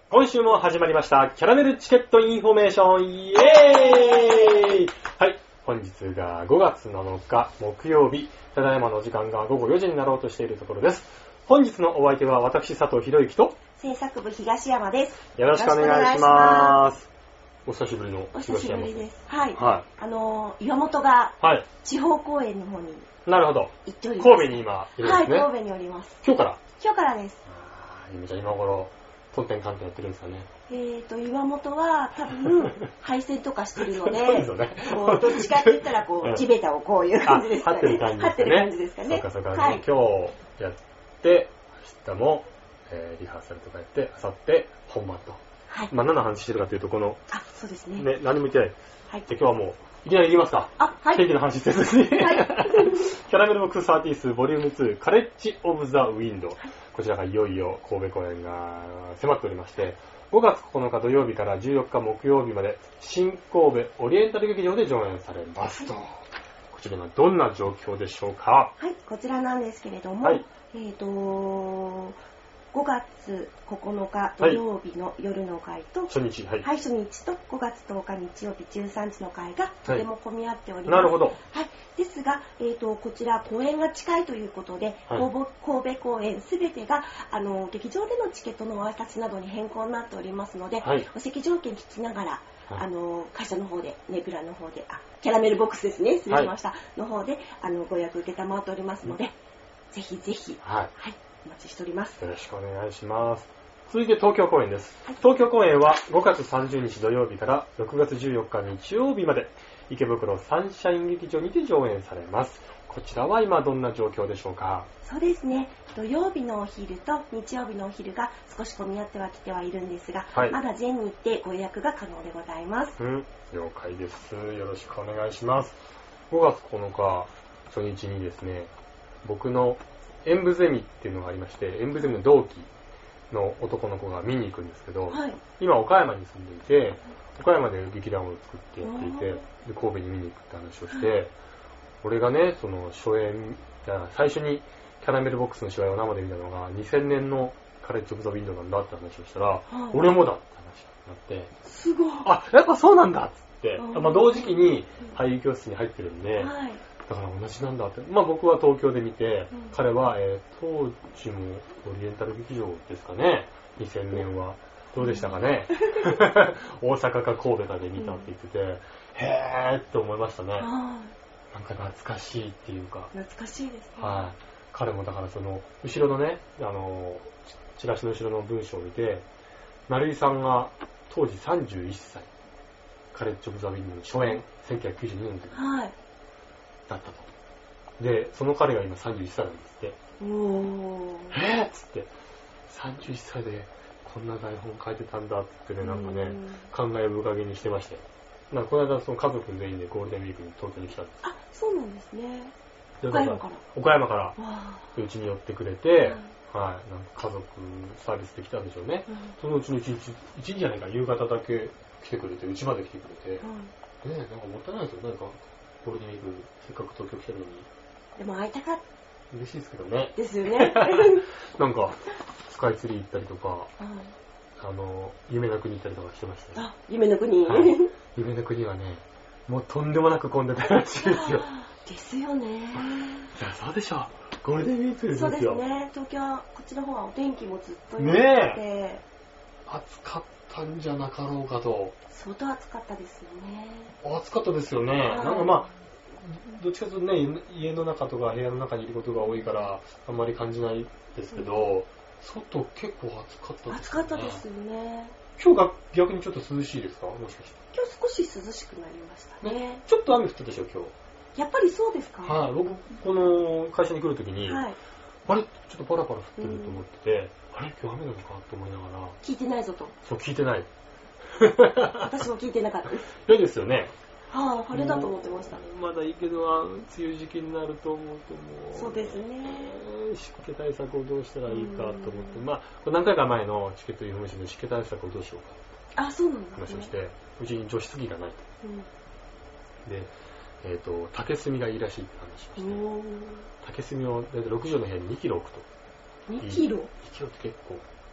今週も始まりましたキャラメルチケットインフォメーション、イエーイ。はい、本日が5月7日木曜日、ただいまの時間が午後4時になろうとしているところです。本日のお相手は私佐藤博之と制作部東山です。 よろしくお願いします。お久しぶりの東山。 お久しぶりです。はい。 はい、 岩本が地方公演の方になるほど。 行っております。 神戸に今いるんですね。 はい、神戸におります。 今日からです。 じゃあ今頃当店関係やってるんですかね。 岩本は多分配線とかしてるので、 そうですよね。 こうどっちかって言ったらこう地べたをこういう感じですかね。 張ってる感じですかね。そうか、はい、今日やって明日も、リハーサルとかやって明後日本番と。はい。まあ何の話してるかというとこのそうですね。 ね、何も言ってない。はい。じゃあ今日はもういきなり言いますか。 はい。 天気の話せずに。はい。キャラメルボックス30ボリューム2カレッジオブザウィンド。こちらがいよいよ神戸公演が迫っておりまして、5月9日土曜日から14日木曜日まで新神戸オリエンタル劇場で上演されますと。こちらはどんな状況でしょうか。 はい、こちらなんですけれども、はい、5月9日土曜日の夜の会と、 初日、 はい、初日と5月10日日曜日13時の会がとても混み合っております。 なるほど。 はい。ですが、こちら公演が近いということで、はい、神戸公演すべてが劇場でのチケットのお渡しなどに変更になっておりますので、はい、お席条件聞きながら、はい、会社の方でネブラの方でキャラメルボックスですね、失礼しました、はい、の方でご予約受けたまっておりますので、ぜひぜひ、はい、はい、お待ちしております。 よろしくお願いします。続いて東京公演です。はい、東京公演は5月30日土曜日から6月14日日曜日まで池袋サンシャイン劇場にて上演されます。こちらは今どんな状況でしょうか。 そうですね、土曜日のお昼と日曜日のお昼が少し混み合ってはきてはいるんですが、はい、まだ全日程ご予約が可能でございます。 了解です。よろしくお願いします。5月9日初日にですね、僕の演舞ゼミっていうのがありまして、演舞ゼミの同期の男の子が見に行くんですけど、はい、今岡山に住んでいて、岡山で劇団を作ってやっていて、で神戸に見に行くって話をして、俺がね、その初演、最初にキャラメルボックスの芝居を生で見たのが2000年のカレッジオブザウィンドウなんだって話をしたら、俺もだって話になって、 すごい。 やっぱそうなんだっつって、同時期に俳優教室に入ってるんで、はい、だから同じなんだって。僕は東京で見て、彼は、当時もオリエンタル劇場ですかね、2000年は。どうでしたかね。大阪か神戸かで見たって言ってて、へーって思いましたね。なんか懐かしいっていうか。 懐かしいですね。 はい。彼もだからその、後ろのね、チラシの後ろの文章を見て、成井さんが当時31歳、カレッジオブザウィンドの初演、1992年の時。はい。だったと。で、その彼が今31歳なんですって。っつって、31歳でこんな台本書いてたんだってね、なんかね、感慨深げにしてましたよ。この間その家族全員でゴールデンウィークに東京に来たんです。 そうなんですね。 岡山からうちに寄ってくれて、はい、なんか家族サービスで来たんでしょうね。そのうちの1日じゃないか、夕方だけ来てくれて、うちまで来てくれて、なんかもったいないですよ。なんかゴールデンウィークせっかく東京来たのに。 でも会いたかった。 嬉しいですけどね。 ですよね。 なんかスカイツリー行ったりとか、夢の国行ったりとかしてましたよ。 夢の国、はい、 夢の国はね、もうとんでもなく混んでたらしいですよ。 ですよね。いや、そうでしょ。ゴールデンウィークですよ。 そうですね。東京はこっちの方はお天気もずっと良くて、ね、 暑かったんじゃなかろうかと。 相当暑かったですよね。 暑かったですよね。なんかどっちかというとね、家の中とか部屋の中にいることが多いからあんまり感じないですけど、外結構暑かったですね。 暑かったですよね。 今日が逆にちょっと涼しいですか、もしかして。 今日少し涼しくなりましたね。 ちょっと雨降ったでしょ今日。 やっぱりそうですか。 はい、僕この会社に来るときに、はい、あれちょっとパラパラ降ってると思ってて、あれ今日雨なのかと思いながら。 聞いてないぞと。 そう聞いてない。 私も聞いてなかったです。 嫌ですよね。 晴れだと思ってました。 まだいいけど、梅雨時期になると思うともう。 そうですね。 湿気対策をどうしたらいいかと思って、これ何回か前のチケットインフォメーションで湿気対策をどうしようか。 そうなんですね。 話をして、うちに除湿機がないと。で、竹炭がいいらしいって話をして、竹炭をだいたい6畳の部屋に2キロ置くと。 2キロ 2キロって結構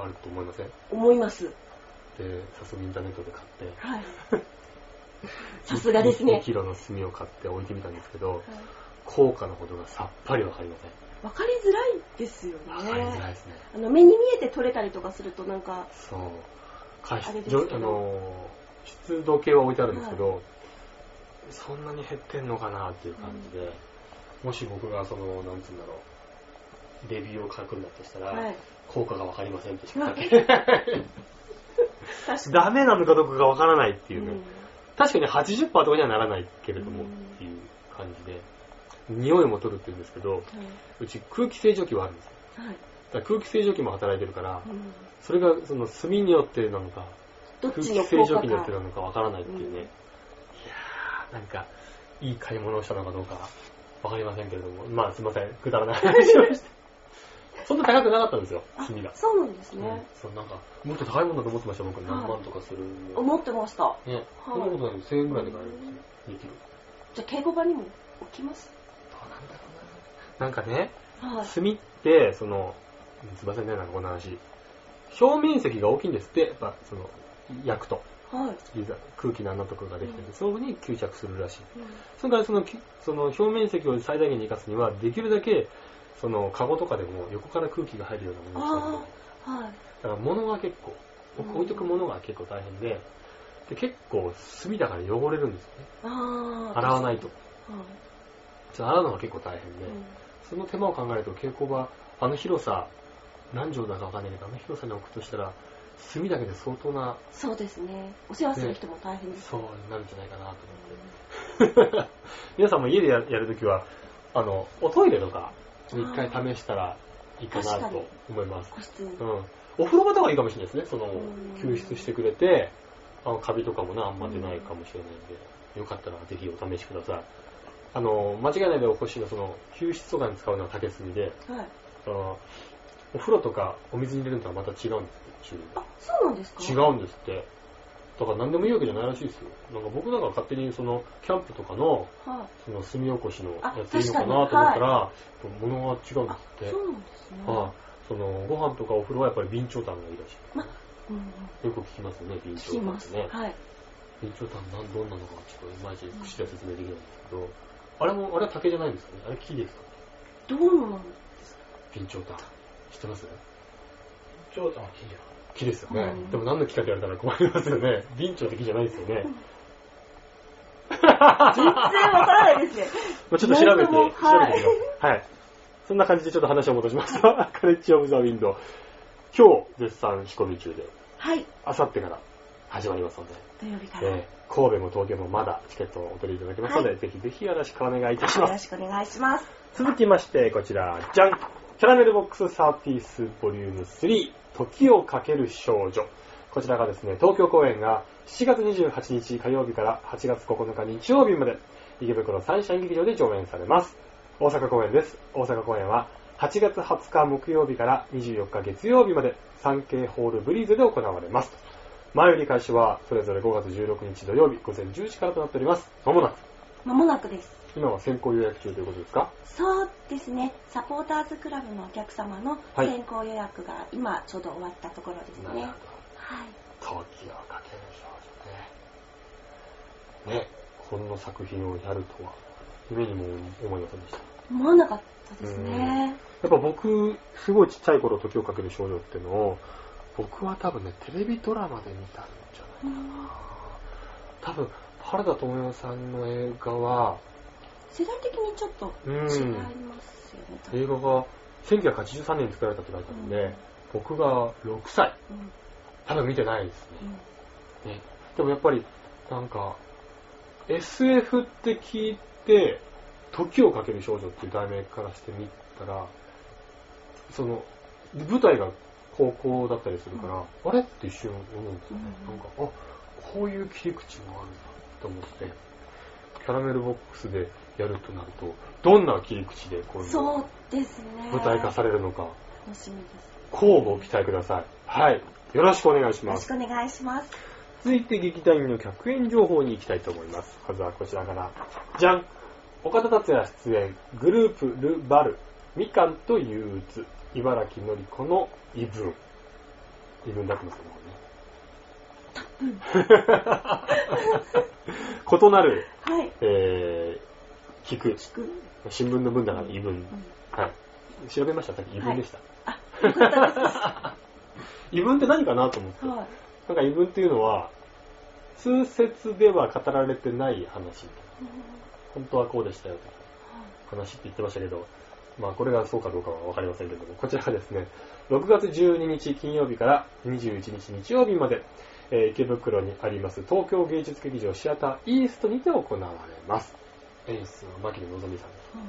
あると思いません？ 思います。 で、早速インターネットで買って、 はい。さすがですね。 2キロの炭を買って置いてみたんですけど、はい、効果のほどがさっぱりわかりません。 わかりづらいですよね。 わかりづらいですね。 目に見えて取れたりとかするとなんか、 そう。湿度計は置いてあるんですけど、はい、そんなに減ってんのかなっていう感じで、もし僕がなんつうんだろう、レビューを書くんだとしたら、はい、効果がわかりませんってしか書けない。ダメなのかどうかがわからないっていうね。確かに 80% とかにはならないけれどもっていう感じで、匂いも取るって言うんですけど、うち空気清浄機はあるんですよ。だから空気清浄機も働いてるから、それがその炭によってなのか、空気清浄機によってなのかわからないっていうね。いやー、なんか、いい買い物をしたのかどうかわかりませんけれども、まあすいません、くだらない話をして。そんな高くなかったんですよ、炭が。 そうなんですね。 そうなんか、もっと高いものだと思ってました、僕。何万とかする。 思ってました。 ね。そんなことないんで1000円ぐらいで買えるんですよ、2キロ。 じゃあ、稽古場にも置きます？ どうなんだろうな。なんかね、炭って、すいませんね、なんかこの話。表面積が大きいんですって、やっぱ、焼くと。はい、空気の穴とかができてて、そこに吸着するらしい。それからその表面積を最大限に生かすには、できるだけ、カゴとかでも横から空気が入るようなものを使う。はい。だから物が結構、置いとくものが結構大変で、結構炭だから汚れるんですよね。洗わないと。洗うのが結構大変で、その手間を考えると稽古場、あの広さ、何畳だかわかんないけど、あの広さに置くとしたら、炭だけで相当な。そうですね。お世話する人も大変です、ね。そうなるんじゃないかなと思って。皆さんも家でやるときは、おトイレとか、一回試したらいいかなと思います。お風呂場とかいいかもしれないですね。救出してくれて、カビとかもね、あんま出ないかもしれないんで、よかったらぜひお試しください。間違いないでお越しの救出とかに使うのは竹炭で、はい、お風呂とかお水に入れるのとはまた違うんですって、 あ、そうなんですか？ 違うんですって。だから何でもいいわけじゃないらしいですよ。なんか僕なんか勝手にキャンプとかの、炭起こしのやついいのかなと思ったら、物が違うんですって。そうなんですね。ご飯とかお風呂はやっぱり備長炭がいいらしい。よく聞きますよね、備長炭ってね。はい。備長炭どんなのかちょっといまいち口では説明できないんですけど、あれは竹じゃないんですかね？あれ木ですか？ どうなんですか？備長炭。知ってます？ 備長炭は木じゃん。 木ですよね。でも何の木かって言われたら困りますよね。備長って木じゃないですよね。 全然わからないですね。 ちょっと調べてみます。はい。そんな感じでちょっと話を戻しますと、カレッジオブザウィンドウ。今日絶賛仕込み中で、はい。あさってから始まりますので、 土曜日から。 神戸も東京もまだチケットをお取りいただけますので、ぜひぜひよろしくお願いいたします。 よろしくお願いします。 続きまして、こちら、じゃん！キャラメルボックス30ボリューム3、時をかける少女。こちらがですね、東京公演が7月28日火曜日から8月9日日曜日まで、池袋サンシャイン劇場で上演されます。大阪公演です。大阪公演は8月20日木曜日から24日月曜日まで、3K ホールブリーズで行われます。前売り開始はそれぞれ5月16日土曜日午前10時からとなっております。まもなく。 まもなくです。 今は先行予約中ということですか？ そうですね。サポーターズクラブのお客様の先行予約が今ちょうど終わったところですね。なるほど。はい。 時をかける少女ね。ね、こんな作品をやるとは夢にも思いませんでした。 思わなかったですね。 やっぱ僕、すごいちっちゃい頃時をかける少女っていうのを、僕は多分ね、テレビドラマで見たんじゃないかな。多分、原田知世さんの映画は、 世代的にちょっと違いますよね。 映画が1983年に作られたって書いてあるんで、僕が6歳。多分見てないですね。でもやっぱり、なんか、SF って聞いて、時をかける少女っていう題名からしてみたら、舞台が高校だったりするから、あれって一瞬思うんですよね。なんか、こういう切り口もあるんだと思って、キャラメルボックスでやるとなると、どんな切り口でこういうそうですね。 舞台化されるのか、 楽しみです。 乞うご期待ください。はい。よろしくお願いします。 よろしくお願いします。 続いて劇団員の客演情報に行きたいと思います。まずはこちらから。じゃん！岡田達也出演、グループルバル、みかんと憂鬱、茨城のり子の異文。 異文になってますよ、もうんうね。異なる、 はい。 聞く。新聞の文だから異文。はい。調べました、さっき異文でした。 あ、よかったです。 異文って何かなと思って。なんか異文っていうのは、通説では語られてない話。本当はこうでしたよと話って言ってましたけど、まあこれがそうかどうかはわかりませんけども、こちらがですね、6月12日金曜日から21日日曜日まで、池袋にあります東京芸術劇場シアターイーストにて行われます。演出の牧野のぞみさん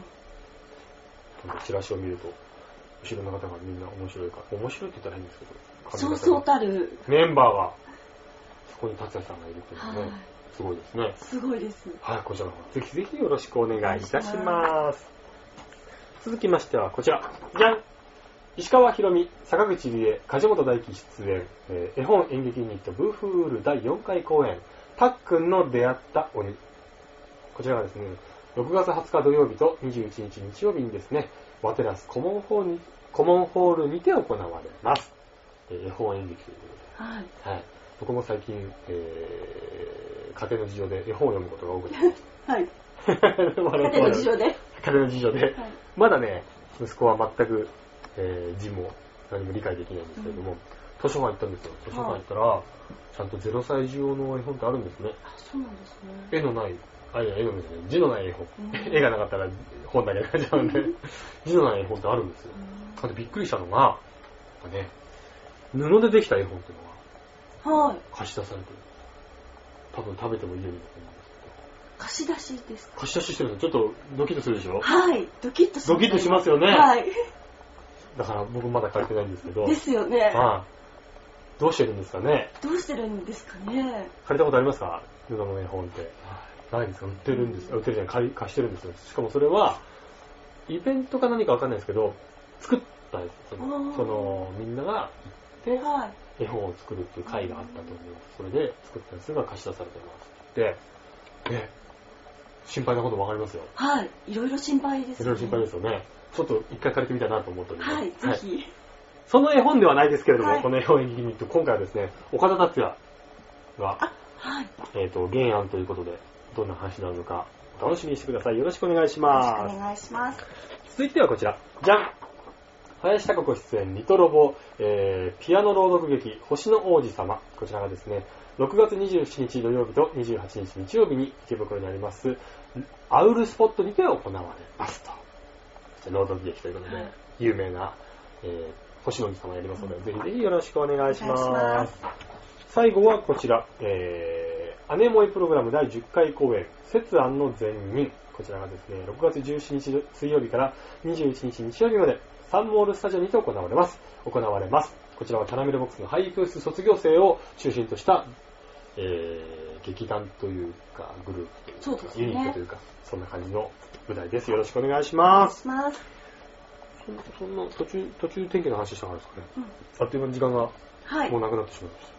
です。チラシを見ると、後ろの方がみんな面白いから、面白いって言ったら変ですけど、 そうそうたるメンバーが、そこに達也さんがいるっていうのはね、すごいですね。すごいです。 はい、こちらの方、ぜひぜひよろしくお願いいたします。続きましてはこちら。じゃん！石川ひろみ、坂口理恵、梶本大輝出演、絵本演劇ユニットブーフール第4回公演、たっくんの出会った鬼。こちらがですね、6月20日土曜日と21日日曜日にですね、ワテラスコモンホールにて行われます。絵本演劇ということで。はい。はい。僕も最近、家庭の事情で絵本を読むことが多くなりました。はい。家庭の事情で。家庭の事情で。はい、まだね、息子は全く、字も何も理解できないんですけれども、図書館行ったんですよ。図書館行ったら、ちゃんと0歳児用の絵本ってあるんですね。 あ、そうなんですね。 絵のない、絵のないですね。字のない絵本。絵がなかったら本だけになっちゃうんで、字のない絵本ってあるんですよ。あとびっくりしたのが、ね、布でできた絵本っていうのが、貸し出されてる。多分食べてもいいようになってるんですけど。 貸し出しですか？ 貸し出ししてるんですよ。ちょっとドキッとするでしょ？ はい。ドキッとします。 ドキッとしますよね。 はい。 だから僕まだ借りてないんですけど。 ですよね。 どうしてるんですかね。 どうしてるんですかね。 借りたことありますか？布の絵本って。ないですか？売ってるんです。売ってるじゃない、貸してるんですよ。しかもそれは、イベントか何かわかんないですけど、作ったんですよ。その、みんなが行って、絵本を作るっていう会があったと思う。それで作ったやつが貸し出されてますって。で、心配なことわかりますよ。 はい。いろいろ心配ですよね。 いろいろ心配ですよね。ちょっと一回借りてみたいなと思っております。 はい、ぜひ。 その絵本ではないですけれども、この絵本演劇ユニット、今回はですね、岡田達也が、原案ということで、どんな話になるのか、お楽しみにしてください。よろしくお願いします。 よろしくお願いします。 続いてはこちら。じゃん！林孝子出演、リトロボ、ピアノ朗読劇、星の王子様。こちらがですね、6月27日土曜日と28日日曜日に池袋にあります、アウルスポットにて行われますと。朗読劇ということで、有名な、星の王子様やりますので、ぜひぜひよろしくお願いします。最後はこちら、姉萌えプログラム第10回公演、節案の善人。こちらがですね、6月17日水曜日から21日日曜日まで、サンモールスタジオにて行われます。こちらはキャラメルボックスの俳優教室卒業生を中心とした、劇団というか、グループというか、ユニットというか、そんな感じの舞台です。よろしくお願いします。そんな途中天気の話したからですかね。あっという間に時間がもうなくなってしまいました。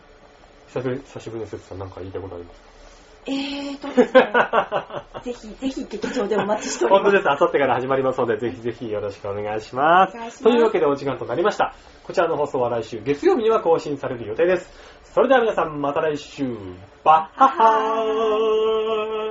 久しぶりの節さん、何か言いたいことありますか？ ですね、ぜひ劇場でお待ちしております。 本当です。あさってから始まりますので、ぜひぜひよろしくお願いします。というわけでお時間となりました。こちらの放送は来週月曜日には更新される予定です。それでは皆さんまた来週。バッハッハー。